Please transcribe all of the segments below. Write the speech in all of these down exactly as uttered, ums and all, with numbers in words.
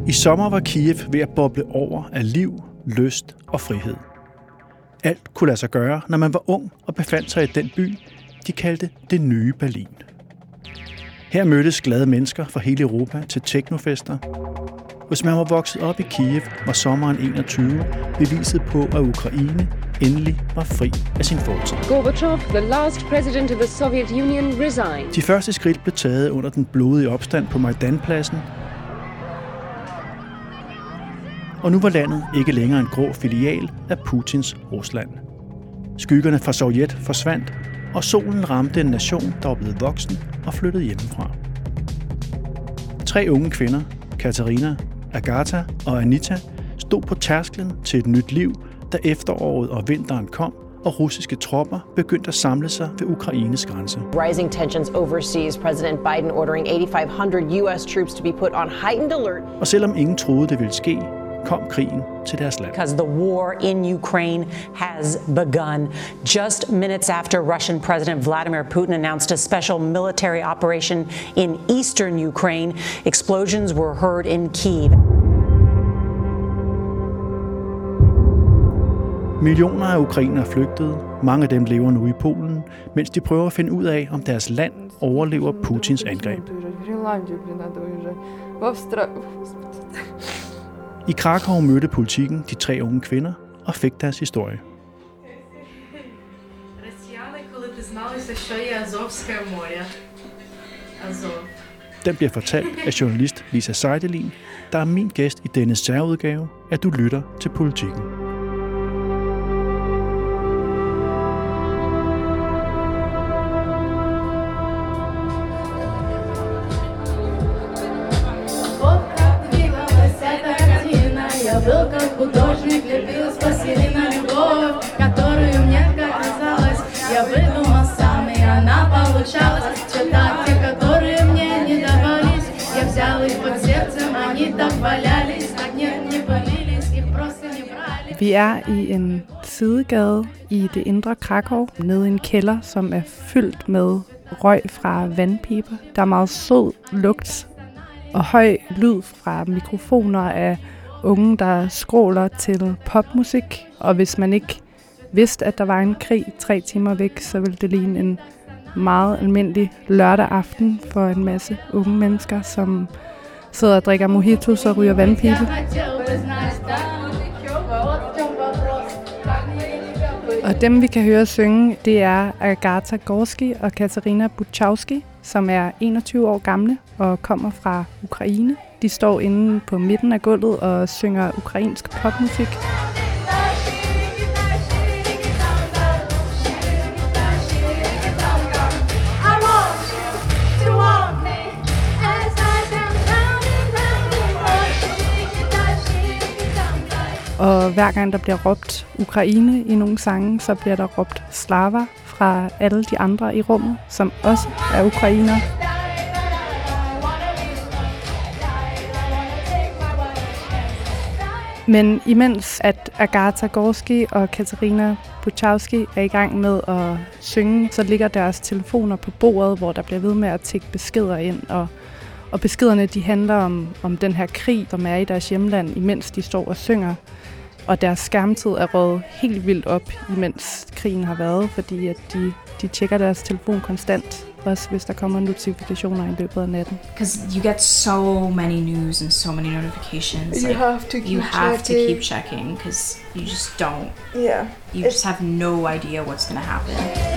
I sommer var Kiev ved at boble over af liv, lyst og frihed. Alt kunne lade sig gøre, når man var ung og befandt sig i den by, de kaldte det nye Berlin. Her mødtes glade mennesker fra hele Europa til teknofester. Hvis man var vokset op i Kiev, var sommeren enogtyve beviset på, at Ukraine endelig var fri af sin fortid. Gorbachev, the last president of the Soviet Union, resigned. De første skridt blev taget under den blodige opstand på Majdanpladsen, og nu var landet ikke længere en grå filial af Putins Rusland. Skyggerne fra Sovjet forsvandt, og solen ramte en nation, der var blevet voksen og flyttede hjemmefra. Tre unge kvinder, Katerina, Agatha og Anita, stod på tærsklen til et nyt liv, da efteråret og vinteren kom, og russiske tropper begyndte at samle sig ved Ukraines grænse. Rising tensions overseas, President Biden ordering eighty-five hundred U S troops to be put on heightened alert. Og selvom ingen troede, det ville ske, kom krigen til deres land. Because the war in Ukraine has begun. Just minutes after Russian President Vladimir Putin announced a special military operation in eastern Ukraine, explosions were heard in Kyiv. Millioner af ukrainere flygtede. Mange af dem lever nu i Polen, mens de prøver at finde ud af, om deres land overlever Putins angreb. I Krakow mødte Politiken de tre unge kvinder og fik deres historie. Den bliver fortalt af journalist Lisa Seidelin, der er min gæst i denne særudgave, at du lytter til Politiken. Был как художник, лепил спасибо на любовь, которую мне казалось, я выдумал сам, и она получалась. Цитаты, которые мне не давались, я взял их под сердцем, они так валялись, так нет, не пылились, их просто не брали. Vi er i en sidegade i det indre Krakow, nede i en kælder, som er fyldt med røg fra vandpiber. Der er meget sød lugt og høj lyd fra mikrofoner af unge, der skråler til popmusik, og hvis man ikke vidste, at der var en krig tre timer væk, så ville det ligne en meget almindelig lørdag aften for en masse unge mennesker, som sidder og drikker mojitos og ryger vandpibe. Og dem, vi kan høre synge, det er Agatha Gorski og Katerina Buchowski, som er enogtyve år gamle og kommer fra Ukraine. De står inde på midten af gulvet og synger ukrainsk popmusik. Og hver gang der bliver råbt Ukraine i nogle sange, så bliver der råbt Slava fra alle de andre i rummet, som også er ukrainere. Men imens at Agatha Gorski og Katerina Buchowski er i gang med at synge, så ligger deres telefoner på bordet, hvor der bliver ved med at tikke beskeder ind. Og, og beskederne de handler om, om den her krig, som er i deres hjemland, imens de står og synger. Og deres skærmtid er røget helt vildt op, imens krigen har været, fordi at de, de tjekker deres telefon konstant, også hvis der kommer notifikationer i løbet af natten. Because you get so many news and so many notifications. You like, have to keep you have checking. to keep checking because you just don't. Yeah. You just have no idea what's going to happen.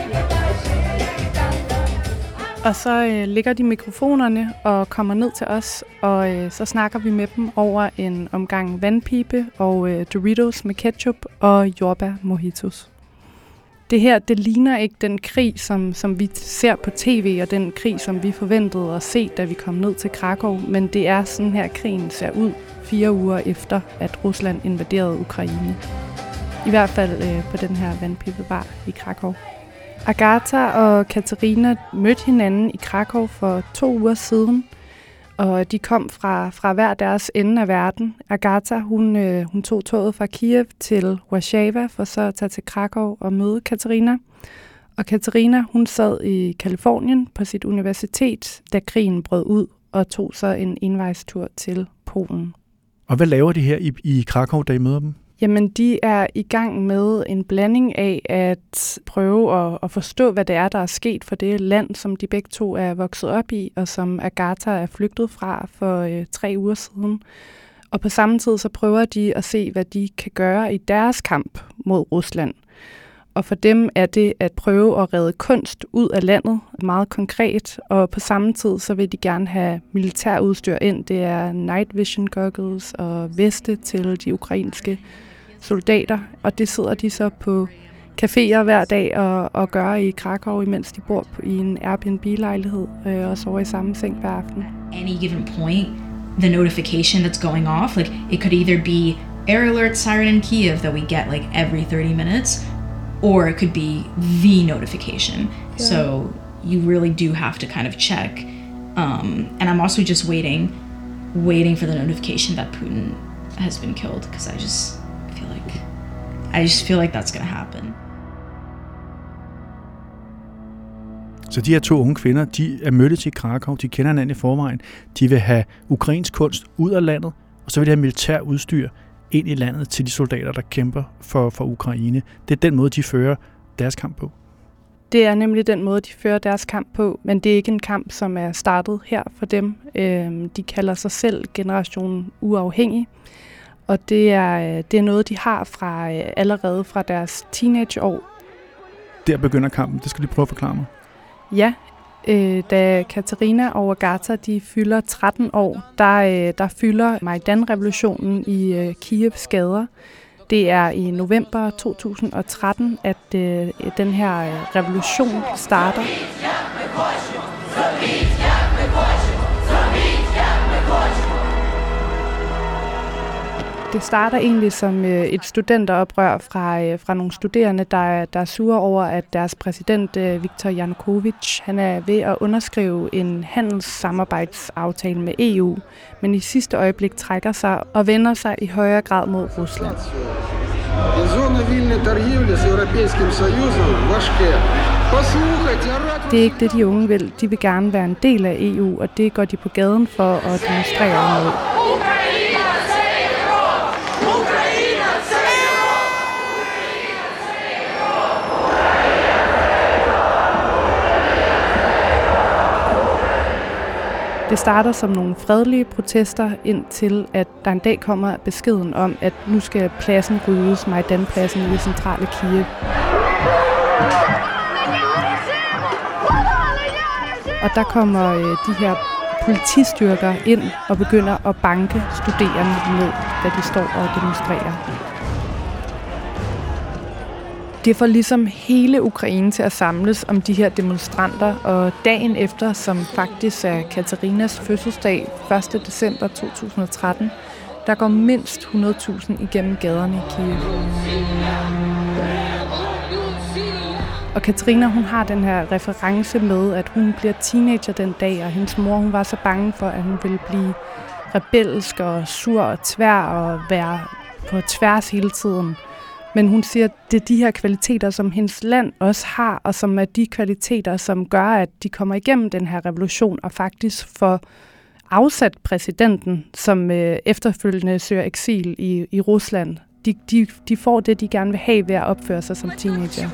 Og så øh, ligger de mikrofonerne og kommer ned til os, og øh, så snakker vi med dem over en omgang vandpibe og øh, Doritos med ketchup og jordbær mojitos. Det her, det ligner ikke den krig, som, som vi ser på tv, og den krig, som vi forventede at se, da vi kom ned til Krakow, men det er sådan her, krigen ser ud fire uger efter, at Rusland invaderede Ukraine. I hvert fald øh, på den her vandpibebar i Krakow. Agatha og Katerina mødte hinanden i Krakow for to uger siden, og de kom fra, fra hver deres ende af verden. Agatha, hun, øh, hun tog toget fra Kiev til Warszawa for så at tage til Krakow og møde Katerina. Og Katerina, hun sad i Californien på sit universitet, da krigen brød ud, og tog så en envejstur til Polen. Og hvad laver de her i, i Krakow, da I møder dem? Jamen, de er i gang med en blanding af at prøve at, at forstå, hvad det er, der er sket for det land, som de begge to er vokset op i, og som Agatha er flygtet fra for øh, tre uger siden. Og på samme tid så prøver de at se, hvad de kan gøre i deres kamp mod Rusland. Og for dem er det at prøve at redde kunst ud af landet meget konkret, og på samme tid så vil de gerne have militær udstyr ind. Det er night vision goggles og veste til de ukrainske soldater, og det sidder de så på caféer hver dag og, og gør i Krakow, imens de bor på, i en Airbnb-lejlighed øh, og sover i samme seng hver aften. Any given point, the notification that's going off, like it could either be air alert siren in Kiev that we get like every thirty minutes, or it could be the notification. Yeah. So you really do have to kind of check. Um, and I'm also just waiting, waiting for the notification that Putin has been killed, because I just feel like, I just feel like that's gonna happen. Så de her to unge kvinder, de er mødtes i Krakow, de kender hinanden i forvejen. De vil have ukrainsk kunst ud af landet, og så vil de have militær udstyr ind i landet til de soldater, der kæmper for, for Ukraine. Det er den måde, de fører deres kamp på. Det er nemlig den måde, de fører deres kamp på, men det er ikke en kamp, som er startet her for dem. De kalder sig selv Generation Uafhængig, og det er, det er noget, de har fra allerede fra deres teenageår. Der begynder kampen. Det skal de prøve at forklare mig. Ja, øh, da Katerina og Agatha de fylder tretten år, der, øh, der fylder Majdan-revolutionen i øh, Kievs gader. Det er i november to tusind og tretten, at øh, den her øh, revolution starter. Det starter egentlig som øh, et studenteroprør fra, øh, fra nogle studerende, der, der er sure over, at deres præsident, øh, Viktor Yanukovych, han er ved at underskrive en handelssamarbejdsaftale med E U, men i sidste øjeblik trækker sig og vender sig i højere grad mod Rusland. Det er ikke det, de unge vil. De vil gerne være en del af E U, og det går de på gaden for at demonstrere imod. Det starter som nogle fredelige protester, indtil at der en dag kommer beskeden om, at nu skal pladsen ryddes, Majdan-pladsen i det centrale Kiev. Og der kommer øh, de her politistyrker ind og begynder at banke studerende ned, da de står og demonstrerer. Det får ligesom hele Ukraine til at samles om de her demonstranter, og dagen efter, som faktisk er Katerinas fødselsdag, første december to tusind og tretten, der går mindst hundrede tusind igennem gaderne i Kiev. Og Katerina, hun har den her reference med, at hun bliver teenager den dag, og hendes mor, hun var så bange for, at hun ville blive rebelsk og sur og tvær og være på tværs hele tiden. Men hun siger, at det er de her kvaliteter, som hendes land også har, og som er de kvaliteter, som gør, at de kommer igennem den her revolution og faktisk får afsat præsidenten, som øh, efterfølgende søger eksil i, i Rusland. De, de, de får det, de gerne vil have ved at opføre sig som teenager.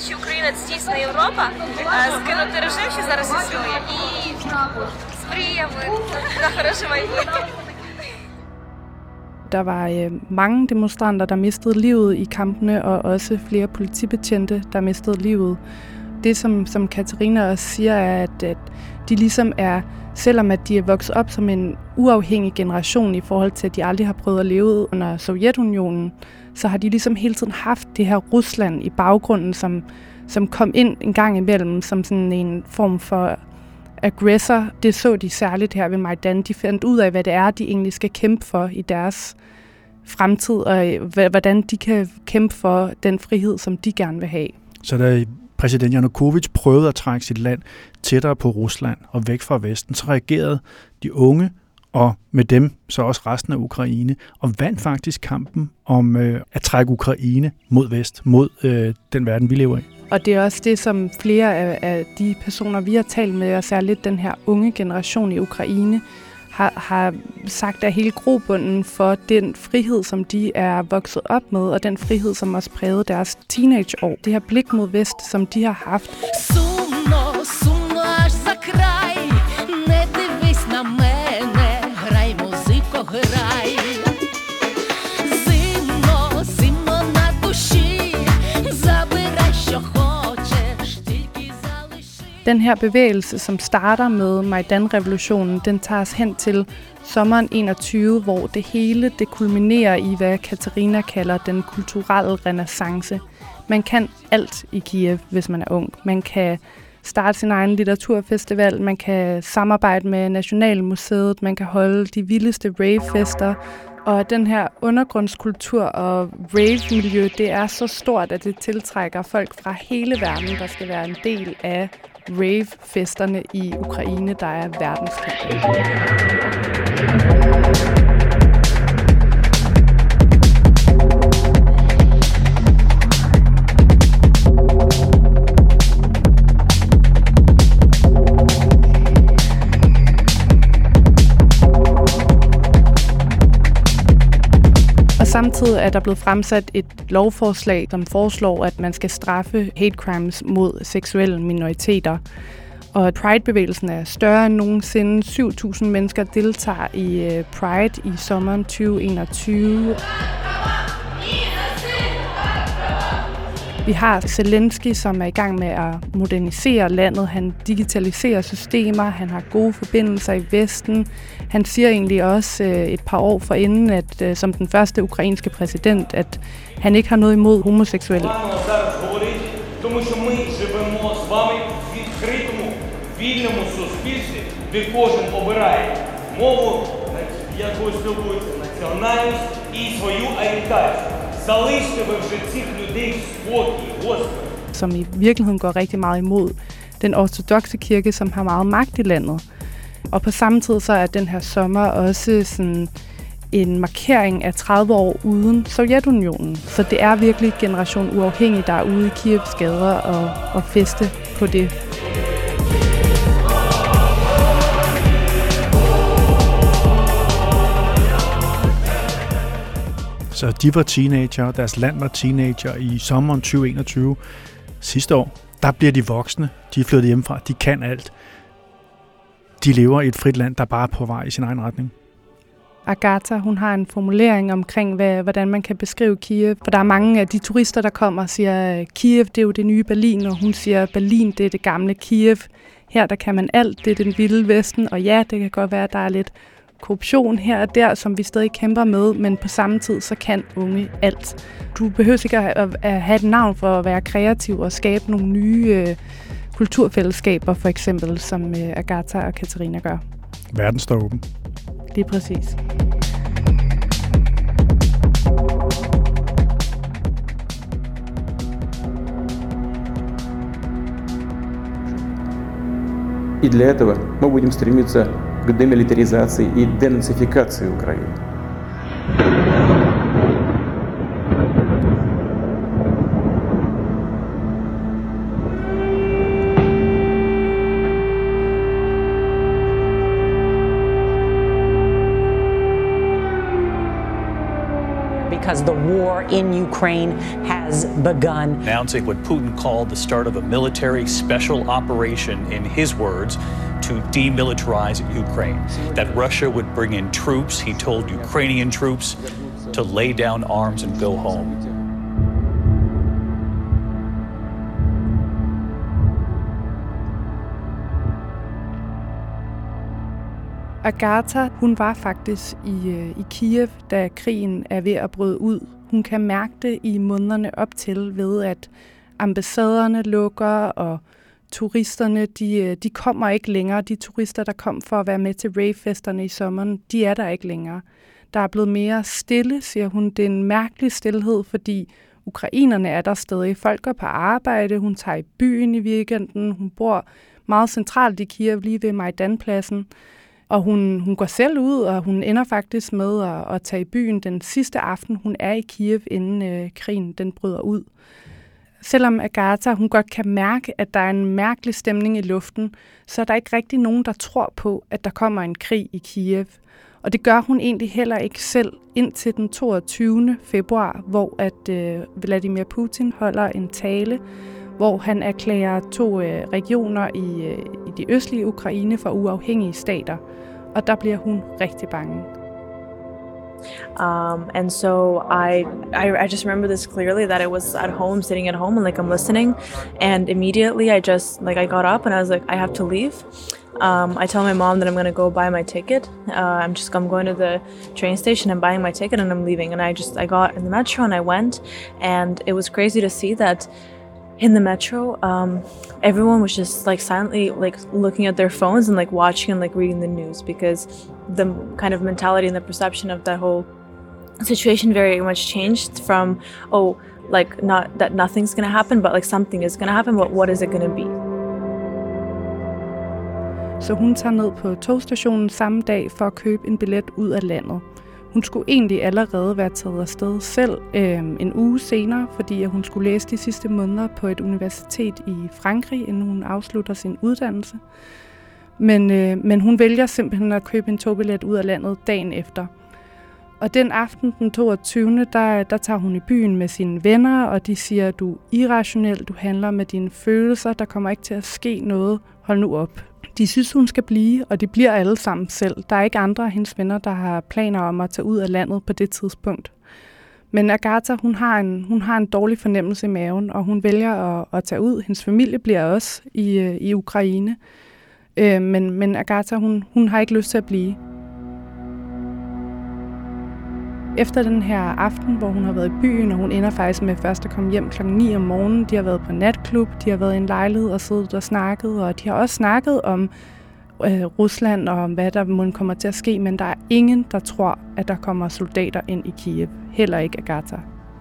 Der var øh, mange demonstranter, der mistede livet i kampene, og også flere politibetjente, der mistede livet. Det, som, som Katerina også siger, er, at, at de ligesom er, selvom at de er vokset op som en uafhængig generation i forhold til, at de aldrig har prøvet at leve under Sovjetunionen, så har de ligesom hele tiden haft det her Rusland i baggrunden, som, som kom ind en gang imellem som sådan en form for aggressor. Det så de særligt her ved Majdan. De fandt ud af, hvad det er, de egentlig skal kæmpe for i deres fremtid, og hvordan de kan kæmpe for den frihed, som de gerne vil have. Så da præsident Yanukovych prøvede at trække sit land tættere på Rusland og væk fra Vesten, så reagerede de unge, og med dem så også resten af Ukraine, og vandt faktisk kampen om øh, at trække Ukraine mod vest, mod øh, den verden, vi lever i. Og det er også det, som flere af, af de personer, vi har talt med, og særligt den her unge generation i Ukraine, har, har sagt er hele grobunden for den frihed, som de er vokset op med, og den frihed, som også prægede deres teenageår. Det her blik mod vest, som de har haft. Сумно, сумно аж за край, не дивись на мене, грай, музико, грай. Зимно, зимно на душі, забирай, що хочеш, тільки залиши. Den her bevægelse, som starter med Majdan-revolutionen, den tager os hen til sommeren enogtyve, hvor det hele det kulminerer i, hvad Katarina kalder den kulturelle renæssance. Man kan alt i Kiev, hvis man er ung. Man kan starte sin egen litteraturfestival, man kan samarbejde med Nationalmuseet, man kan holde de vildeste rave-fester. Og den her undergrundskultur og rave-miljø, det er så stort, at det tiltrækker folk fra hele verden, der skal være en del af rave-festerne i Ukraine, der er verdenskendte. Samtidig er der blevet fremsat et lovforslag, som foreslår, at man skal straffe hate crimes mod seksuelle minoriteter. Og Pride-bevægelsen er større end nogensinde. syv tusind mennesker deltager i Pride i sommeren tyve enogtyve. Vi har Zelensky, som er i gang med at modernisere landet. Han digitaliserer systemer, han har gode forbindelser i Vesten. Han siger egentlig også et par år forinden, at som den første ukrainske præsident, at han ikke har noget imod homoseksuelle. Тому що ми живемо з вами в відкритому, вільному суспільстві, де кожен обирає мову, якою спілкується, національність і свою орієнтацію. Залиште ви вже цих людей в спокій, Господи. Som i virkeligheden går rigtig meget imod den ortodokse kirke, som har meget magt i landet. Og på samme tid så er den her sommer også sådan en markering af tredive år uden Sovjetunionen. Så det er virkelig generation uafhængig, der er ude i Kievs gader og, og feste på det. Så de var teenager, deres land var teenager i sommeren tyve enogtyve. Sidste år, der bliver de voksne, de er flyttet hjemmefra, de kan alt. De lever i et frit land, der bare er på vej i sin egen retning. Agatha, hun har en formulering omkring, hvad, hvordan man kan beskrive Kiev. For der er mange af de turister, der kommer og siger, Kiev, det er jo det nye Berlin, og hun siger, Berlin, det er det gamle Kiev. Her, der kan man alt, det er den vilde vesten, og ja, det kan godt være, at der er lidt korruption her og der, som vi stadig kæmper med, men på samme tid, så kan unge alt. Du behøver ikke at have et navn for at være kreativ og skabe nogle nye øh, kulturfællesskaber, for eksempel, som øh, Agatha og Katarina gør. Verden står åben. Lige præcis. И для этого мы будем стремиться к демилитаризации и денацификации Украины. Because the war in Ukraine has begun. Announcing what Putin called the start of a military special operation, in his words, to demilitarize Ukraine. That Russia would bring in troops. He told Ukrainian troops to lay down arms and go home. Agatha, hun var faktisk i, i Kiev, da krigen er ved at bryde ud. Hun kan mærke det i månederne op til ved, at ambassaderne lukker, og turisterne, de, de kommer ikke længere. De turister, der kom for at være med til ravefesterne i sommeren, de er der ikke længere. Der er blevet mere stille, siger hun. Det er en mærkelig stillhed, fordi ukrainerne er der stadig. Folk går på arbejde, hun tager i byen i weekenden, hun bor meget centralt i Kiev, lige ved Majdanpladsen. Og hun, hun går selv ud, og hun ender faktisk med at, at tage i byen den sidste aften, hun er i Kiev, inden øh, krigen den bryder ud. selvom Agatha hun godt kan mærke, at der er en mærkelig stemning i luften, så er der ikke rigtig nogen, der tror på, at der kommer en krig i Kiev. Og det gør hun egentlig heller ikke selv indtil den toogtyvende februar, hvor at øh, Vladimir Putin holder en tale, hvor han erklærer to øh, regioner i, øh, i det østlige Ukraine for uafhængige stater. Og der bliver hun rigtig bange. Um, and so I, I I just remember this clearly, that I was at home, sitting at home, and like I'm listening, and immediately I just like I got up and I was like, I have to leave. Um, I tell my mom that I'm gonna go buy my ticket. Uh, I'm just I'm going to the train station, I'm buying my ticket, and I'm leaving. And I just I got in the metro and I went, and it was crazy to see that in the metro, um, everyone was just like silently like looking at their phones and like watching and like reading the news, because the kind of mentality and the perception of that whole situation very much changed from, oh, like not that nothing's gonna happen, but like something is gonna happen, but what is it gonna be? Så hun tager ned på togstationen samme dag for at købe en billet ud af landet. Hun skulle egentlig allerede være taget afsted selv øh, en uge senere, fordi hun skulle læse de sidste måneder på et universitet i Frankrig, inden hun afslutter sin uddannelse. Men, øh, men hun vælger simpelthen at købe en togbillet ud af landet dagen efter. Og den aften, den toogtyvende, der, der tager hun i byen med sine venner, og de siger, du er irrationel, du handler med dine følelser, der kommer ikke til at ske noget, hold nu op. De synes, hun skal blive, og de bliver alle sammen selv. Der er ikke andre af hendes venner, der har planer om at tage ud af landet på det tidspunkt. Men Agatha, hun har en, hun har en dårlig fornemmelse i maven, og hun vælger at, at tage ud. Hendes familie bliver også i, i Ukraine. Øh, men, men Agatha, hun, hun har ikke lyst til at blive. Efter den her aften, hvor hun har været i byen, og hun ender faktisk med først at komme hjem klokken ni om morgenen. De har været på natklub, de har været i en lejlighed og siddet og snakket, og de har også snakket om øh, Rusland og om, hvad der må kommer til at ske, men der er ingen, der tror, at der kommer soldater ind i Kiev. Heller ikke Agatha.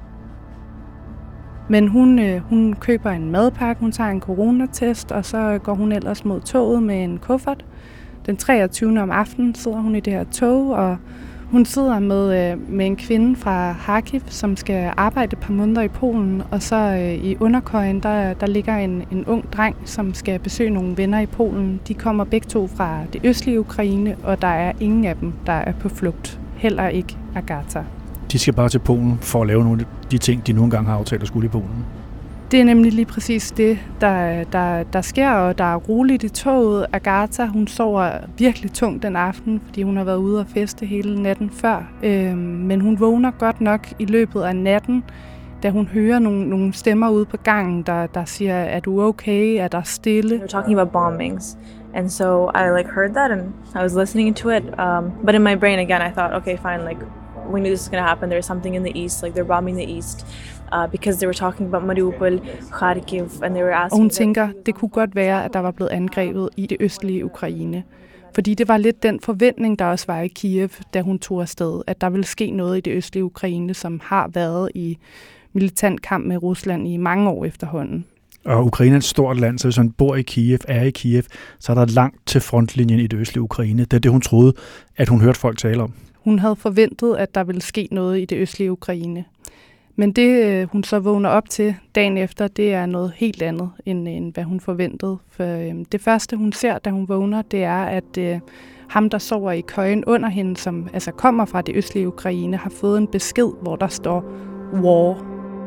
Men hun, øh, hun køber en madpakke, hun tager en coronatest, og så går hun ellers mod toget med en kuffert. Den treogtyvende om aftenen sidder hun i det her tog, og hun sidder med, øh, med en kvinde fra Kharkiv, som skal arbejde et par måneder i Polen, og så øh, i underkøjen, der, der ligger en, en ung dreng, som skal besøge nogle venner i Polen. De kommer begge to fra det østlige Ukraine, og der er ingen af dem, der er på flugt. Heller ikke Agatha. De skal bare til Polen for at lave nogle af de ting, de nogle gange har aftalt at skulle i Polen. Det er nemlig lige præcis det, der, der, der sker, og der er roligt i toget. Agatha, hun sover virkelig tungt den aften, fordi hun har været ude og feste hele natten før. Øhm, men hun vågner godt nok i løbet af natten, da hun hører nogle, nogle stemmer ude på gangen, der, der siger, er du okay, er der stille? They're talking about bombings. And so I like heard that and I was listening to it. Um, but in my brain again, I thought, okay, fine, like we knew this was going to happen. There's something in the east, like they're bombing the east. Uh, because they were talking about Mariupol, Kharkiv, and they were asking... Og hun tænker, det kunne godt være, at der var blevet angrebet i det østlige Ukraine. Fordi det var lidt den forventning, der også var i Kiev, da hun tog afsted, at der ville ske noget i det østlige Ukraine, som har været i militant kamp med Rusland i mange år efterhånden. Og Ukraine er et stort land, så hvis man bor i Kiev, er i Kiev, så er der langt til frontlinjen i det østlige Ukraine. Det er det, hun troede, at hun hørte folk tale om. Hun havde forventet, at der ville ske noget i det østlige Ukraine. Men det, hun så vågner op til dagen efter, det er noget helt andet, end, end hvad hun forventede. For øh, det første, hun ser, da hun vågner, det er, at øh, ham, der sover i køjen under hende, som altså kommer fra det østlige Ukraine, har fået en besked, hvor der står war.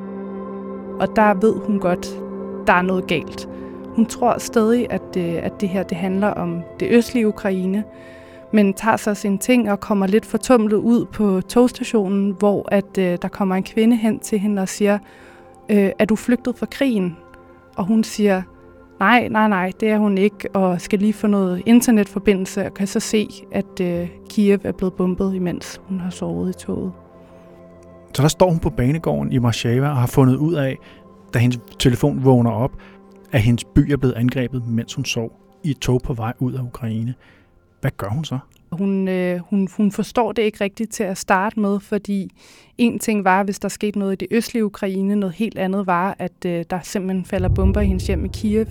Og der ved hun godt, der er noget galt. Hun tror stadig, at, øh, at det her det handler om det østlige Ukraine, men tager så sine ting og kommer lidt fortumlet ud på togstationen, hvor at, øh, der kommer en kvinde hen til hende og siger, øh, er du flygtet fra krigen? Og hun siger, nej, nej, nej, det er hun ikke, og skal lige få noget internetforbindelse, og kan så se, at øh, Kiev er blevet bombet, imens hun har sovet i toget. Så der står hun på banegården i Warszawa og har fundet ud af, da hendes telefon vågner op, at hendes by er blevet angrebet, mens hun sov i et tog på vej ud af Ukraine. Hvad gør hun så? Hun, øh, hun, hun forstår det ikke rigtigt til at starte med, fordi en ting var, hvis der skete noget i det østlige Ukraine, noget helt andet var, at øh, der simpelthen falder bomber i hendes hjem i Kiev.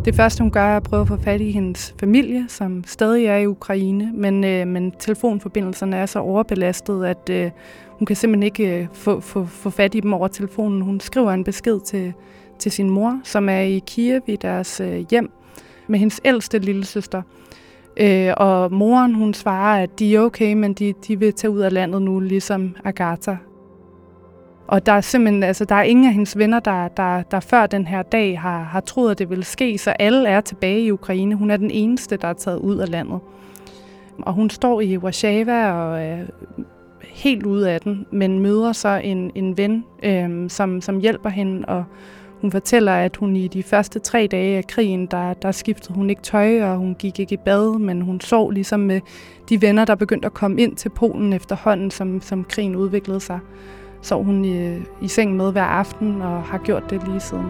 Det første, hun gør, er at prøve at få fat i hendes familie, som stadig er i Ukraine, men, øh, men telefonforbindelserne er så overbelastet, at øh, hun kan simpelthen ikke øh, få, få, få fat i dem over telefonen. Hun skriver en besked til, til sin mor, som er i Kiev i deres øh, hjem, med hendes ældste lillesøster. Øh, og moren, hun svarer, at de er okay, men de, de vil tage ud af landet nu, ligesom Agatha. Og der er simpelthen, altså der er ingen af hendes venner, der, der, der før den her dag har, har troet, at det ville ske, så alle er tilbage i Ukraine. Hun er den eneste, der er taget ud af landet. Og hun står i Warszawa og er helt ude af den, men møder så en, en ven, øh, som, som hjælper hende, og hun fortæller, at hun i de første tre dage af krigen, der, der skiftede hun ikke tøj, og hun gik ikke i bad, men hun sov ligesom med de venner, der begyndte at komme ind til Polen efterhånden, som, som krigen udviklede sig. Sov hun i, i seng med hver aften og har gjort det lige siden.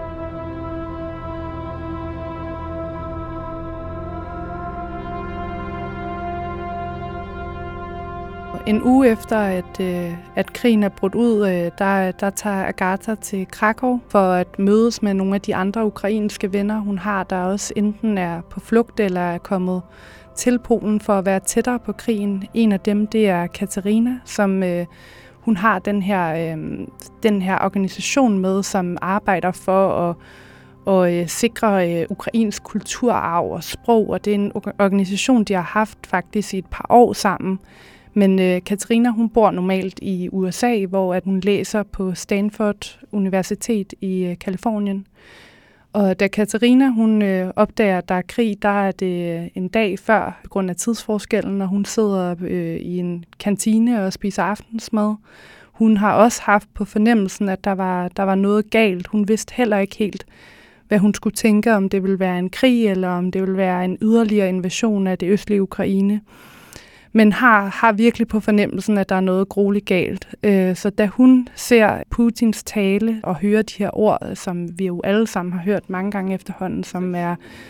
En uge efter, at, at krigen er brudt ud, der, der tager Agatha til Krakow for at mødes med nogle af de andre ukrainske venner, hun har, der også enten er på flugt eller er kommet til Polen for at være tættere på krigen. En af dem, det er Katarina, som hun har den her, den her organisation med, som arbejder for at og sikre ukrainsk kulturarv og sprog, og det er en organisation, de har haft faktisk i et par år sammen. Men øh, Katarina, hun bor normalt i U S A, hvor at hun læser på Stanford Universitet i øh, Californien. Og da Katarina, hun øh, opdager, at der er krig, der er det en dag før, på grund af tidsforskellen, og hun sidder øh, i en kantine og spiser aftensmad. Hun har også haft på fornemmelsen, at der var, der var noget galt. Hun vidste heller ikke helt, hvad hun skulle tænke, om det ville være en krig, eller om det ville være en yderligere invasion af det østlige Ukraine. Men har, har virkelig på fornemmelsen, at der er noget grueligt galt. Så da hun ser Putins tale og hører de her ord, som vi jo alle sammen har hørt mange gange efterhånden, som er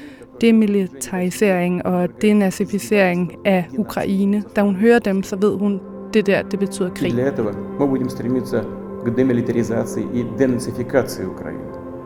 demilitarisering og denazificering af Ukraine, da hun hører dem, så ved hun, det der, det betyder krig. Для этого мы будем стремиться к демилитаризации и денацификации Украины.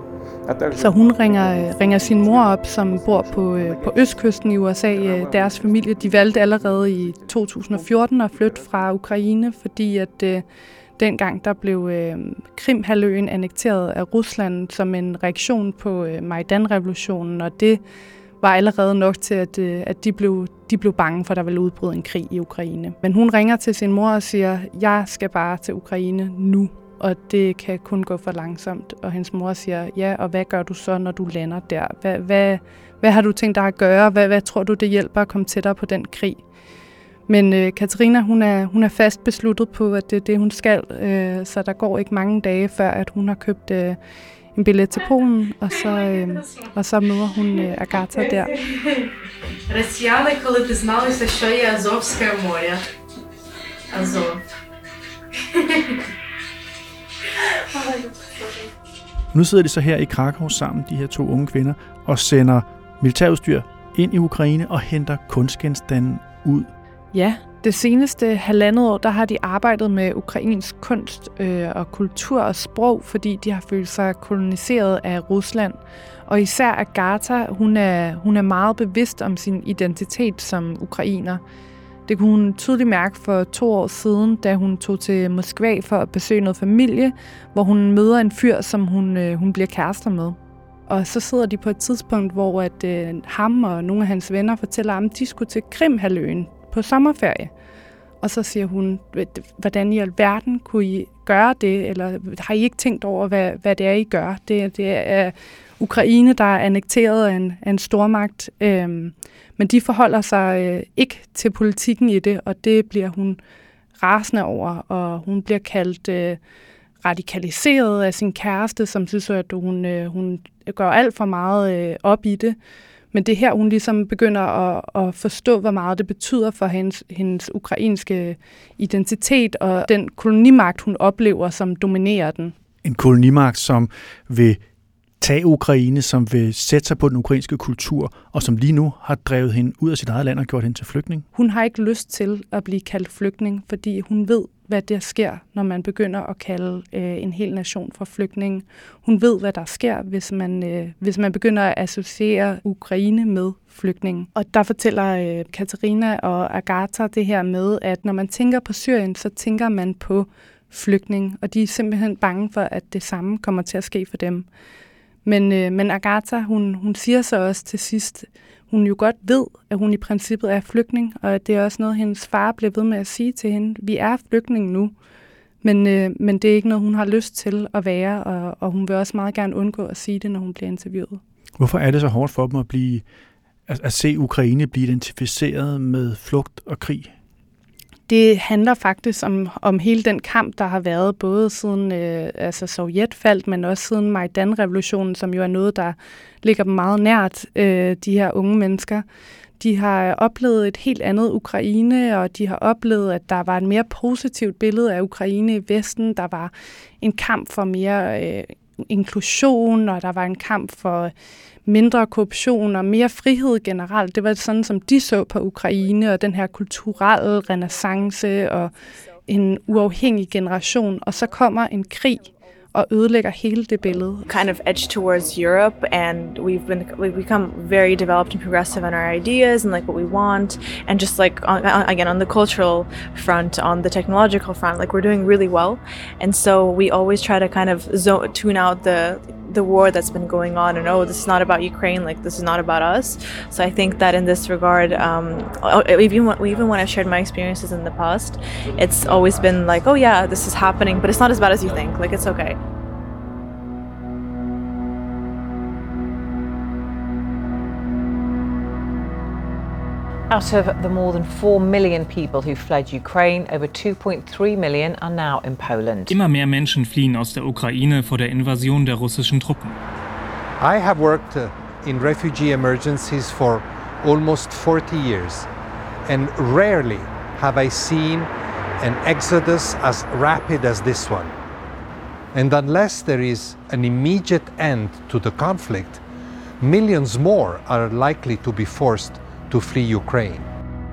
Så hun ringer, ringer sin mor op, som bor på, på østkysten i U S A. Deres familie, de valgte allerede i to tusind og fjorten at flytte fra Ukraine, fordi at øh, dengang der blev øh, Krimhalvøen annekteret af Rusland som en reaktion på øh, Majdan-revolutionen, og det var allerede nok til, at, øh, at de, blev, de blev bange for, at der ville udbryde en krig i Ukraine. Men hun ringer til sin mor og siger, jeg skal bare til Ukraine nu. Og det kan kun gå for langsomt. Og hendes mor siger, ja, og hvad gør du så, når du lander der? Hvad, hvad, hvad har du tænkt dig at gøre? Hvad, hvad tror du, det hjælper at komme tættere på den krig? Men øh, Katarina, hun er, hun er fast besluttet på, at det er det, hun skal. Øh, så der går ikke mange dage, før at hun har købt øh, en billet til Polen, og så, øh, og så møder hun øh, Agatha der. Росіяни, коли дізналися, що є Азовське море. Азов. Nu sidder de så her i Krakow sammen, de her to unge kvinder, og sender militærudstyr ind i Ukraine og henter kunstgenstande ud. Ja, det seneste halvandet år, der har de arbejdet med ukrainsk kunst øh, og kultur og sprog, fordi de har følt sig koloniseret af Rusland. Og især Agatha, hun er, hun er meget bevidst om sin identitet som ukrainer. Det kunne hun tydeligt mærke for to år siden, da hun tog til Moskva for at besøge noget familie, hvor hun møder en fyr, som hun, øh, hun bliver kærester med. Og så sidder de på et tidspunkt, hvor at, øh, ham og nogle af hans venner fortæller ham, at de skulle til Krimhalvøen på sommerferie. Og så siger hun, hvordan i alverden kunne I gøre det? Eller har I ikke tænkt over, hvad, hvad det er, I gør? Det, det er Ukraine, der er annekteret af en, af en stormagt. Øhm, men de forholder sig øh, ikke til politikken i det, og det bliver hun rasende over. Og hun bliver kaldt øh, radikaliseret af sin kæreste, som synes, at hun, øh, hun gør alt for meget øh, op i det. Men det er her, hun ligesom begynder at, at forstå, hvor meget det betyder for hendes, hendes ukrainske identitet og den kolonimagt, hun oplever, som dominerer den. En kolonimagt, som vil tage Ukraine, som vil sætte sig på den ukrainske kultur, og som lige nu har drevet hende ud af sit eget land og gjort hende til flygtning. Hun har ikke lyst til at blive kaldt flygtning, fordi hun ved, hvad der sker, når man begynder at kalde øh, en hel nation for flygtninge. Hun ved, hvad der sker, hvis man, øh, hvis man begynder at associere Ukraine med flygtninge. Og der fortæller øh, Katarina og Agatha det her med, at når man tænker på Syrien, så tænker man på flygtninge, og de er simpelthen bange for, at det samme kommer til at ske for dem. Men, øh, men Agatha, hun, hun siger så også til sidst, hun jo godt ved, at hun i princippet er flygtning, og at det er også noget, hendes far blev ved med at sige til hende. Vi er flygtninge nu, men, øh, men det er ikke noget, hun har lyst til at være, og, og hun vil også meget gerne undgå at sige det, når hun bliver interviewet. Hvorfor er det så hårdt for dem at, blive, at, at se Ukraine blive identificeret med flugt og krig? Det handler faktisk om, om hele den kamp, der har været, både siden øh, altså Sovjet faldt, men også siden Majdan-revolutionen, som jo er noget, der ligger dem meget nært, øh, de her unge mennesker. De har oplevet et helt andet Ukraine, og de har oplevet, at der var et mere positivt billede af Ukraine i Vesten. Der var en kamp for mere øh, inklusion, og der var en kamp for mindre korruption og mere frihed generelt. Det var sådan, som de så på Ukraine, og den her kulturelle renaissance og en uafhængig generation. Og så kommer en krig og ødelægger hele det billede. Kind of edge towards Europe, and we've been we've become very developed and progressive in our ideas and like what we want, and just like on, again on the cultural front, on the technological front, like we're doing really well. And so we always try to kind of zone, tune out the the war that's been going on, and oh, this is not about Ukraine, like this is not about us. So I think that in this regard, um, even when, even when I've shared my experiences in the past, it's always been like, oh yeah, this is happening, but it's not as bad as you think. Like it's okay. Out of the more than four million people who fled Ukraine, over two point three million are now in Poland. Immer mehr Menschen fliehen aus der Ukraine vor der Invasion der russischen Truppen. I have worked in refugee emergencies for almost forty years, and rarely have I seen an exodus as rapid as this one. And unless there is an immediate end to the conflict, millions more are likely to be forced to flee Ukraine.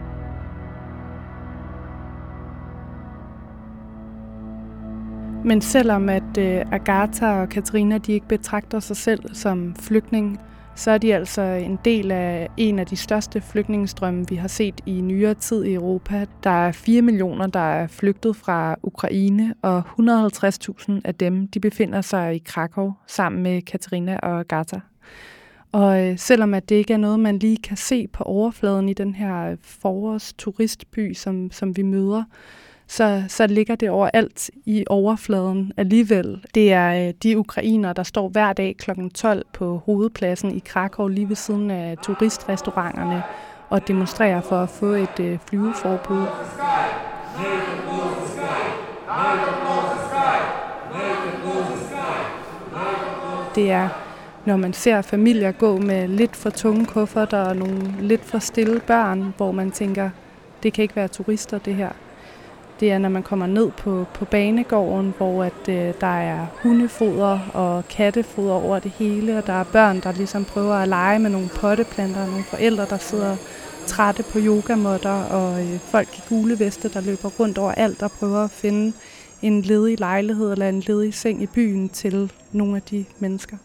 Men selvom at øh, Agatha og Katarina de ikke betragter sig selv som flygtning, så er de altså en del af en af de største flygtningestrømme, vi har set i nyere tid i Europa. Der er fire millioner, der er flygtet fra Ukraine, og et hundrede og halvtreds tusind af dem de befinder sig i Krakow sammen med Katarina og Agatha. Og øh, selvom at det ikke er noget, man lige kan se på overfladen i den her forårs turistby, som, som vi møder, så, så ligger det overalt i overfladen alligevel. Det er øh, de ukrainere, der står hver dag klokken tolv på hovedpladsen i Krakow lige ved siden af turistrestauranterne og demonstrerer for at få et øh, flyveforbud. Det er, når man ser familier gå med lidt for tunge kufferter og nogle lidt for stille børn, hvor man tænker, det kan ikke være turister, det her. Det er, når man kommer ned på, på banegården, hvor at, øh, der er hundefoder og kattefoder over det hele, og der er børn, der ligesom prøver at lege med nogle potteplanter, og nogle forældre, der sidder trætte på yogamåtter, og øh, folk i gule veste, der løber rundt over alt og prøver at finde en ledig lejlighed eller en ledig seng i byen til nogle af de mennesker.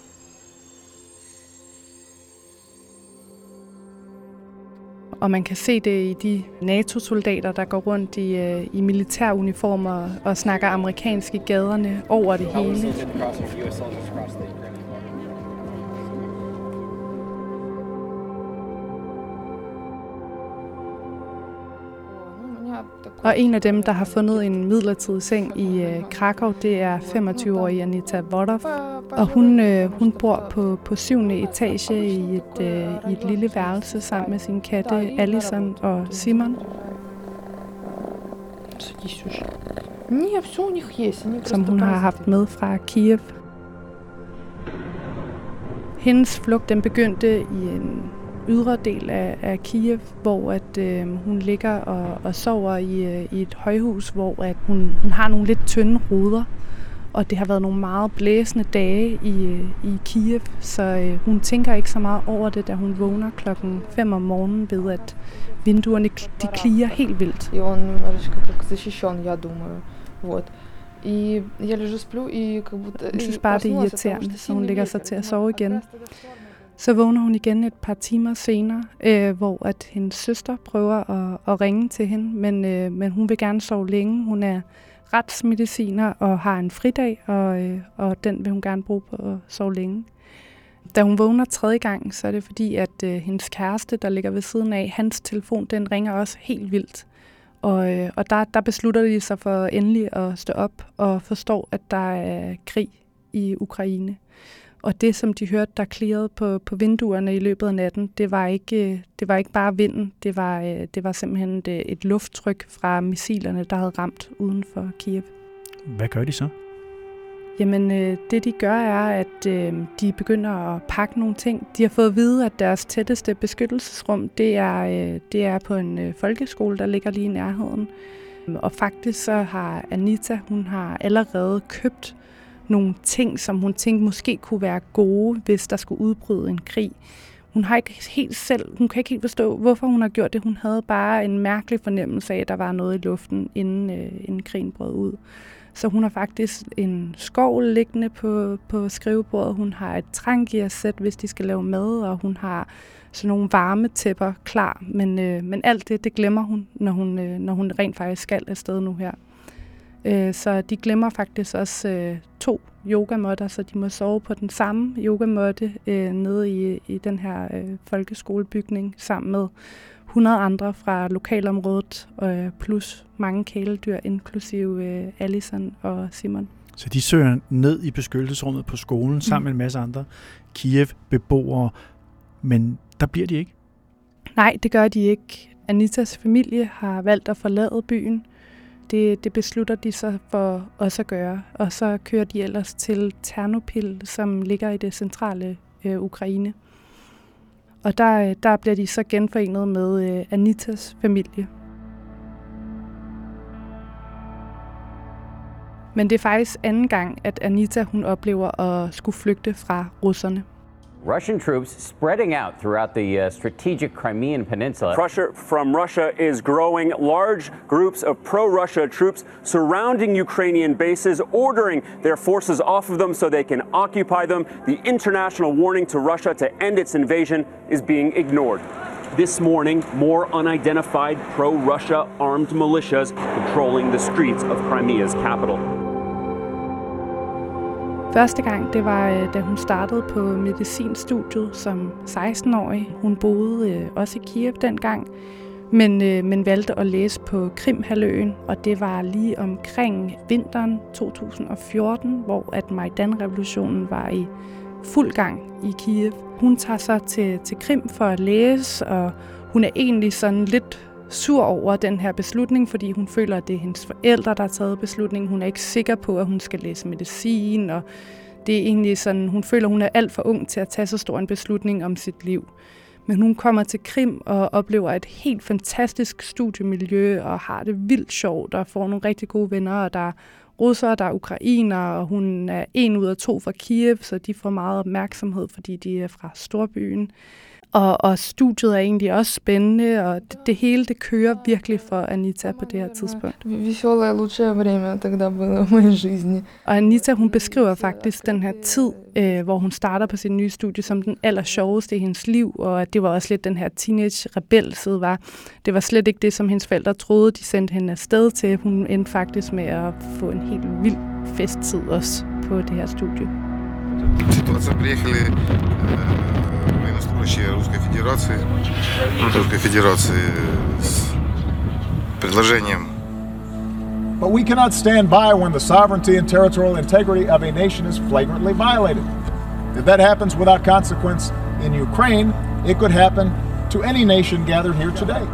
Og man kan se det i de NATO-soldater, der går rundt i, øh, i militæruniformer og snakker amerikansk i gaderne over det hele. Og en af dem, der har fundet en midlertidig seng i øh, Krakow, det er femogtyve-årige Anita Vodov. Og hun, øh, hun bor på, på syvende etage i et, øh, i et lille værelse sammen med sin katte Allison og Simon. Som hun har haft med fra Kiev. Hendes flugt den begyndte i en ydre del af, af Kiev, hvor at, øh, hun ligger og, og sover i, øh, i et højhus, hvor at hun, hun har nogle lidt tynde ruder. og det har været nogle meget blæsende dage i, i Kiev, så øh, hun tænker ikke så meget over det, da hun vågner klokken fem om morgenen ved, at vinduerne de klier helt vildt. И он немножечко как защищен, я думаю. Вот. И я лежу, сплю, и как будто... Hun synes bare, det er irriterende, så hun lægger sig til at sove igen. Så vågner hun igen et par timer senere, øh, hvor at hendes søster prøver at, at ringe til hende, men, øh, men hun vil gerne sove længe. Hun er retsmediciner og har en fridag, og, øh, og den vil hun gerne bruge på at sove længe. Da hun vågner tredje gang, så er det fordi, at øh, hendes kæreste, der ligger ved siden af, hans telefon, den ringer også helt vildt. Og, øh, og der, der beslutter de sig for endelig at stå op og forstå, at der er krig i Ukraine. Og det, som de hørte, der klirrede på, på vinduerne i løbet af natten, det var ikke, det var ikke bare vinden, det var, det var simpelthen et, et lufttryk fra missilerne, der havde ramt uden for Kiev. Hvad gør de så? Jamen, det de gør er, at de begynder at pakke nogle ting. De har fået at vide, at deres tætteste beskyttelsesrum, det er, det er på en folkeskole, der ligger lige i nærheden. Og faktisk så har Anita, hun har allerede købt nogle ting, som hun tænkte måske kunne være gode, hvis der skulle udbryde en krig. Hun har ikke helt selv, hun kan ikke helt forstå, hvorfor hun har gjort det. Hun havde bare en mærkelig fornemmelse af, at der var noget i luften, inden, øh, inden krigen brød ud. Så hun har faktisk en skovl liggende på, på skrivebordet. Hun har et trangiasæt, hvis de skal lave mad, og hun har sådan nogle varme tæpper klar. Men, øh, men alt det, det glemmer hun, når hun, øh, når hun rent faktisk skal afsted nu her. Så de glemmer faktisk også øh, to yogamåtter, så de må sove på den samme yogamåtte øh, nede i, i den her øh, folkeskolebygning sammen med hundrede andre fra lokalområdet, øh, plus mange kæledyr, inklusive øh, Allison og Simon. Så de søger ned i beskyttelsesrummet på skolen sammen mm. med en masse andre Kiev-beboere, men der bliver de ikke? Nej, det gør de ikke. Anitas familie har valgt at forlade byen. Det, det beslutter de så for også at gøre, og så kører de ellers til Ternopil, som ligger i det centrale øh, Ukraine. Og der, der bliver de så genforenet med øh, Anitas familie. Men det er faktisk anden gang, at Anita hun oplever at skulle flygte fra russerne. Russian troops spreading out throughout the uh, strategic Crimean Peninsula. Pressure from Russia is growing. Large groups of pro-Russia troops surrounding Ukrainian bases, ordering their forces off of them so they can occupy them. The international warning to Russia to end its invasion is being ignored. This morning, more unidentified pro-Russia armed militias patrolling the streets of Crimea's capital. Første gang, det var, da hun startede på medicinstudiet som seksten-årig. Hun boede øh, også i Kiev dengang, men, øh, men valgte at læse på Krimhalvøen, og det var lige omkring vinteren to tusind og fjorten, hvor at Majdan-revolutionen var i fuld gang i Kiev. Hun tager så til, til Krim for at læse, og hun er egentlig sådan lidt sur over den her beslutning, fordi hun føler, at det er hendes forældre, der har taget beslutningen. Hun er ikke sikker på, at hun skal læse medicin, og det er egentlig sådan, hun føler, at hun er alt for ung til at tage så stor en beslutning om sit liv. Men hun kommer til Krim og oplever et helt fantastisk studiemiljø, og har det vildt sjovt, og får nogle rigtig gode venner, og der er russere, der er ukrainere, og hun er en ud af to fra Kiev, så de får meget opmærksomhed, fordi de er fra storbyen. Og, og studiet er egentlig også spændende, og det, det hele det kører virkelig for Anita på det her tidspunkt. Веселое лучшее время тогда было в моей жизни. Og Anita, hun beskriver faktisk den her tid, øh, hvor hun starter på sin nye studie, som den allersjoveste i hendes liv, og det var også lidt den her teenage-rebel-side var. Det var slet ikke det, som hendes forældre troede, de sendte hende afsted til. Hun endte faktisk med at få en helt vild festtid også på det her studie. Ситуация приехали военнослужащие Русской Федерации, Русской Федерации с предложением. But we cannot stand by when the sovereignty and territorial integrity of a nation is flagrantly violated. If that happens without consequence in Ukraine, it could happen to any nation gathered here today.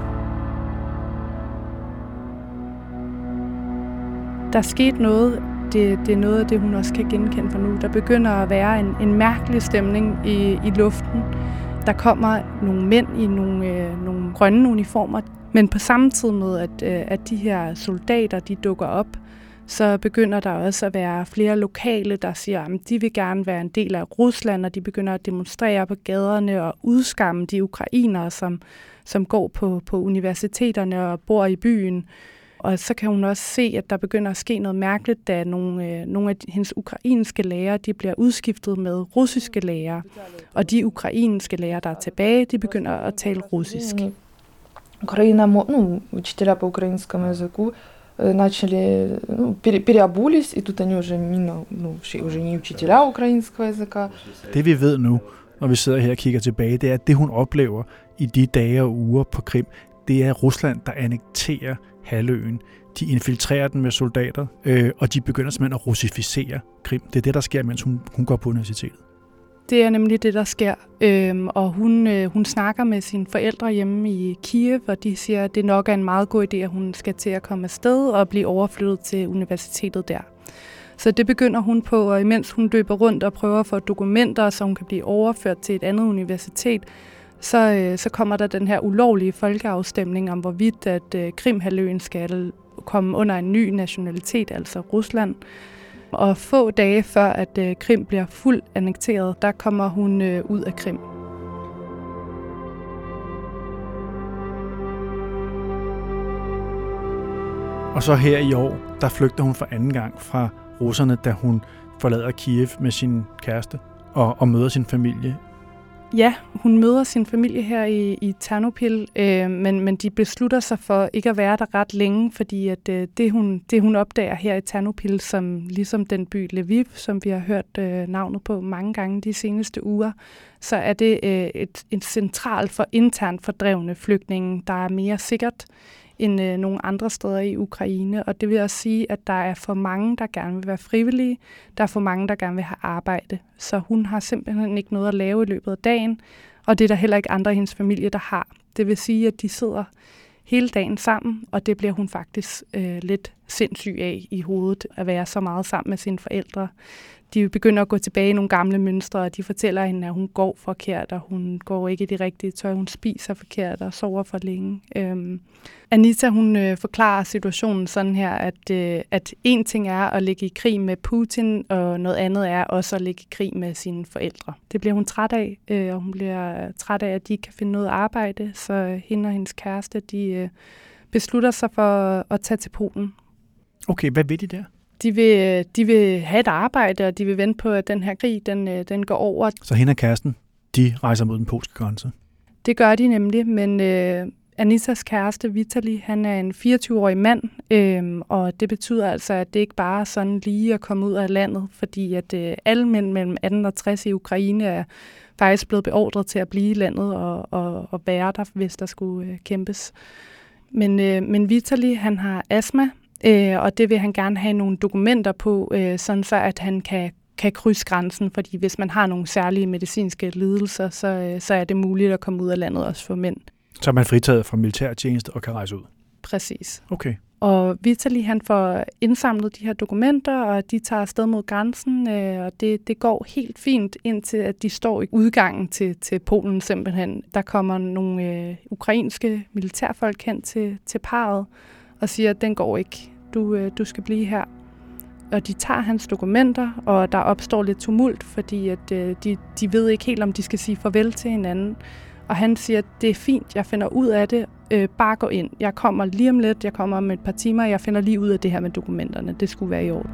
Der skete noget. Det, det er noget af det, hun også kan genkende for nu. Der begynder at være en, en mærkelig stemning i, i luften. Der kommer nogle mænd i nogle, øh, nogle grønne uniformer. Men på samme tid med, at, øh, at de her soldater de dukker op, så begynder der også at være flere lokale, der siger, at de vil gerne være en del af Rusland, og de begynder at demonstrere på gaderne og udskamme de ukrainere, som, som går på, på universiteterne og bor i byen. Og så kan hun også se, at der begynder at ske noget mærkeligt, da nogle, øh, nogle af hendes ukrainske lærere, de bliver udskiftet med russiske lærere. Og de ukrainske lærere, der er tilbage, de begynder at tale russisk. Украина, ну, учителя по украинскому языку начали, ну, переобулись, и тут они уже, ну, уже не учителя украинского языка. Det vi ved nu, når vi sidder her og kigger tilbage, det er, at det hun oplever i de dage og uger på Krim, det er Rusland, der annekterer halvøen. De infiltrerer den med soldater, øh, og de begynder simpelthen at russificere Krim. Det er det, der sker, mens hun, hun går på universitetet. Det er nemlig det, der sker. Øhm, og hun, øh, hun snakker med sine forældre hjemme i Kiev, og de siger, at det nok er en meget god idé, at hun skal til at komme afsted og blive overflyttet til universitetet der. Så det begynder hun på, og imens hun løber rundt og prøver at få dokumenter, så hun kan blive overført til et andet universitet, så, øh, så kommer der den her ulovlige folkeafstemning om, hvorvidt at øh, Krimhalvøen skal komme under en ny nationalitet, altså Rusland. Og få dage før, at øh, Krim bliver fuldt annekteret, der kommer hun øh, ud af Krim. Og så her i år, der flygter hun for anden gang fra russerne, da hun forlader Kiev med sin kæreste og, og møder sin familie. Ja, hun møder sin familie her i, i Ternopil, øh, men, men de beslutter sig for ikke at være der ret længe, fordi at, øh, det, hun, det hun opdager her i Ternopil, som ligesom den by Lviv, som vi har hørt øh, navnet på mange gange de seneste uger, så er det øh, et, et centralt for internt fordrevne flygtninge, der er mere sikkert end øh, nogle andre steder i Ukraine. Og det vil også sige, at der er for mange, der gerne vil være frivillige. Der er for mange, der gerne vil have arbejde. Så hun har simpelthen ikke noget at lave i løbet af dagen, og det er der heller ikke andre i hendes familie, der har. Det vil sige, at de sidder hele dagen sammen, og det bliver hun faktisk øh, lidt sindssyg af i hovedet, at være så meget sammen med sine forældre. De begynder at gå tilbage i nogle gamle mønstre, og de fortæller hende, at hun går forkert, og hun går ikke i de rigtige tøj, hun spiser forkert og sover for længe. Øhm. Anita, hun øh, forklarer situationen sådan her, at, øh, at en ting er at ligge i krig med Putin, og noget andet er også at ligge i krig med sine forældre. Det bliver hun træt af, øh, og hun bliver træt af, at de ikke kan finde noget arbejde, så hende og hendes kæreste, de øh, beslutter sig for at tage til Polen. Okay, hvad vil de der? De vil, de vil have et arbejde, og de vil vente på, at den her krig, den, den går over. Så hende og kæresten, de rejser mod den polske grænse? Det gør de nemlig, men øh, Anitas kæreste, Vitali, han er en fireogtyve-årig mand, øh, og det betyder altså, at det ikke bare er sådan lige at komme ud af landet, fordi at øh, alle mænd mellem atten og tres i Ukraine er faktisk blevet beordret til at blive i landet og, og, og være der, hvis der skulle øh, kæmpes. Men, øh, men Vitali, han har astma, Øh, og det vil han gerne have nogle dokumenter på, øh, sådan så at han kan, kan krydse grænsen, fordi hvis man har nogle særlige medicinske lidelser, så, øh, så er det muligt at komme ud af landet også for mænd. Så er man fritaget fra militærtjeneste og kan rejse ud? Præcis. Okay. Og Vitali, han får indsamlet de her dokumenter, og de tager afsted mod grænsen, øh, og det, det går helt fint, indtil at de står i udgangen til, til Polen simpelthen. Der kommer nogle øh, ukrainske militærfolk hen til, til parret, og siger, at den går ikke. Du, øh, du skal blive her. Og de tager hans dokumenter, og der opstår lidt tumult, fordi at, øh, de, de ved ikke helt, om de skal sige farvel til hinanden. Og han siger, at det er fint, jeg finder ud af det. Øh, bare gå ind. Jeg kommer lige om lidt, jeg kommer om et par timer, jeg finder lige ud af det her med dokumenterne. Det skulle være i orden.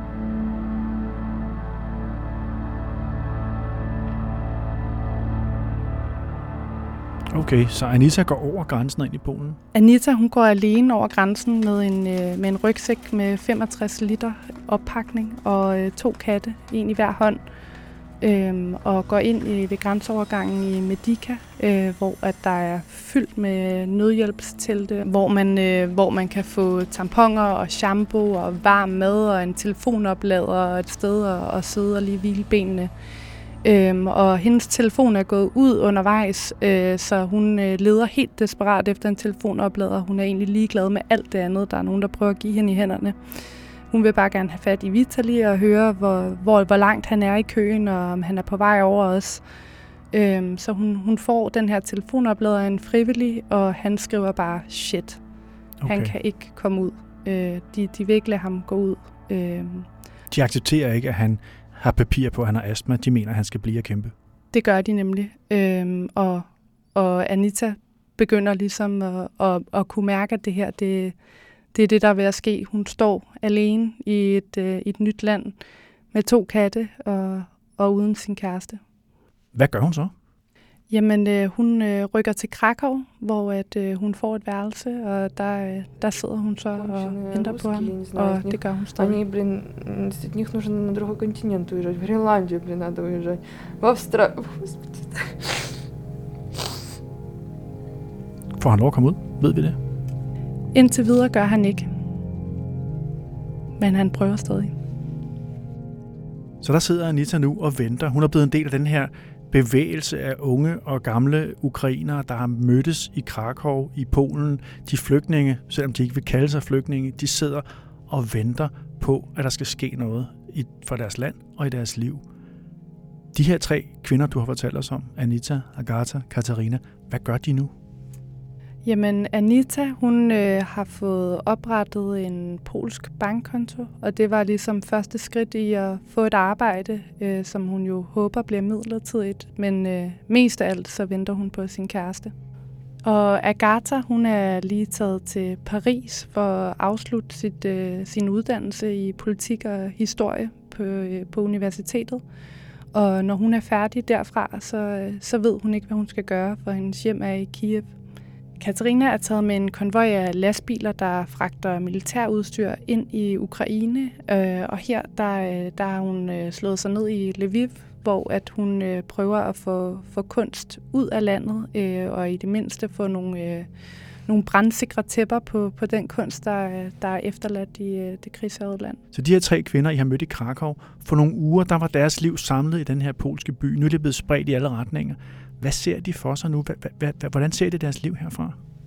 Okay, så Anita går over grænsen ind i Polen? Anita, hun går alene over grænsen med en, med en rygsæk med femogtres liter oppakning og øh, to katte, en i hver hånd, øh, og går ind i, ved grænseovergangen i Medica, øh, hvor at der er fyldt med nødhjælpstelte, hvor man, øh, hvor man kan få tamponer og shampoo og varm mad og en telefonoplader og et sted at, at sidde og lige hvile benene. Øhm, og hendes telefon er gået ud undervejs, øh, så hun øh, leder helt desperat efter en telefonoplader. Hun er egentlig ligeglad med alt det andet. Der er nogen, der prøver at give hende i hænderne. Hun vil bare gerne have fat i Vitali og høre, hvor, hvor, hvor langt han er i køen, og om han er på vej over os. Øhm, så hun, hun får den her telefonoplader af en frivillig, og han skriver bare shit. Okay. Han kan ikke komme ud. Øh, de, de vil ikke lade ham gå ud. Øh, de accepterer ikke, at han har papir på, at han har astma. De mener, at han skal blive og kæmpe. Det gør de nemlig. Øh, og, og Anita begynder ligesom at, at, at kunne mærke, at det her, det, det er det, der er ved at ske. Hun står alene i et, øh, i et nyt land med to katte og, og uden sin kæreste. Hvad gør hun så? Jamen, øh, hun øh, rykker til Krakow, hvor at, øh, hun får et værelse, og der, øh, der sidder hun så og venter på ham, og det gør hun stadig. Они, блин, от них нужно на другой континент уезжать, в Гренландию, блин, надо уезжать, в Австралию. Får han lov at komme ud? Ved vi det? Indtil videre gør han ikke. Men han prøver stadig. Så der sidder Anita nu og venter. Hun er blevet en del af den her bevægelse af unge og gamle ukrainere, der har mødtes i Krakow i Polen. De flygtninge, selvom de ikke vil kalde sig flygtninge, de sidder og venter på, at der skal ske noget i, for deres land og i deres liv. De her tre kvinder, du har fortalt os om, Anita, Agata, Katarina, hvad gør de nu? Jamen, Anita, hun øh, har fået oprettet en polsk bankkonto, og det var ligesom første skridt i at få et arbejde, øh, som hun jo håber bliver midlertidigt, men øh, mest af alt så venter hun på sin kæreste. Og Agata, hun er lige taget til Paris for at afslutte sit, øh, sin uddannelse i politik og historie på, øh, på universitetet. Og når hun er færdig derfra, så, øh, så ved hun ikke, hvad hun skal gøre, for hendes hjem er i Kiev. Katarina er taget med en konvoj af lastbiler, der fragter militærudstyr ind i Ukraine, øh, og her der, der har hun øh, slået sig ned i Lviv, hvor at hun øh, prøver at få, få kunst ud af landet, øh, og i det mindste få nogle, øh, nogle brandsikre tæpper på, på den kunst, der, der er efterladt i øh, det krigshærgede land. Så de her tre kvinder, I har mødt i Krakow, for nogle uger, der var deres liv samlet i den her polske by. Nu er det blevet spredt i alle retninger. Hvad ser de for sig nu? Hvordan ser de deres liv herfra?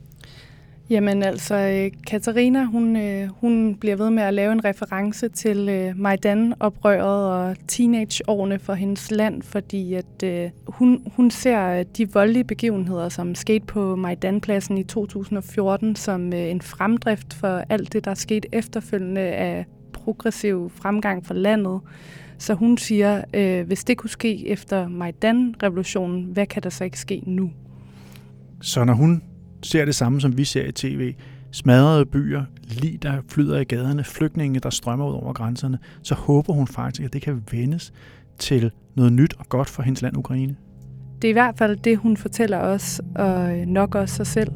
Jamen altså, Katarina, hun, hun bliver ved med at lave en reference til Majdan-oprøret og teenageårene for hendes land, fordi at hun, hun ser de voldelige begivenheder, som skete på Majdanpladsen i to tusind og fjorten, som en fremdrift for alt det, der er sket efterfølgende af progressiv fremgang for landet. Så hun siger, øh, hvis det kunne ske efter Majdan-revolutionen, hvad kan der så ikke ske nu? Så når hun ser det samme, som vi ser i tv, smadrede byer, lig der flyder i gaderne, flygtninge, der strømmer ud over grænserne, så håber hun faktisk, at det kan vendes til noget nyt og godt for hendes land, Ukraine. Det er i hvert fald det, hun fortæller os, og nok også sig selv.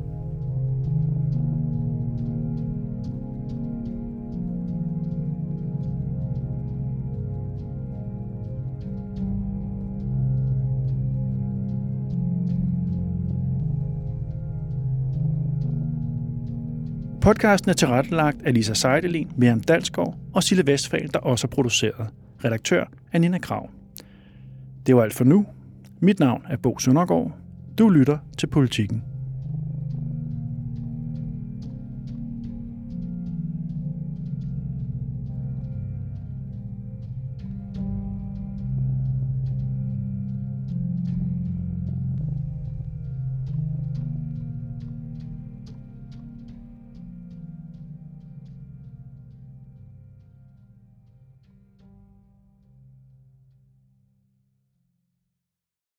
Podcasten er tilrettelagt af Lisa Seidelin, Miriam Dalsgaard og Sille Westphal, der også er produceret. Redaktør er Nina Krag. Det var alt for nu. Mit navn er Bo Søndergaard. Du lytter til Politikken.